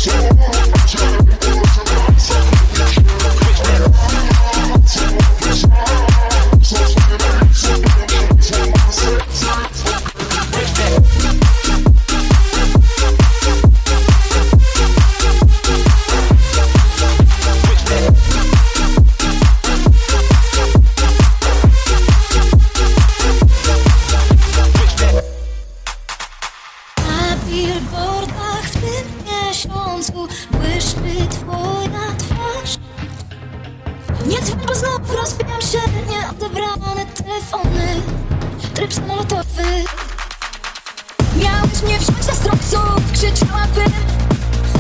błyszczy twoja twarz. Nie dzwoń, bo znów rozbijam się. Nieodebrane telefony, tryb samolotowy. Miałeś mnie wziąć za strongców, krzyczałabym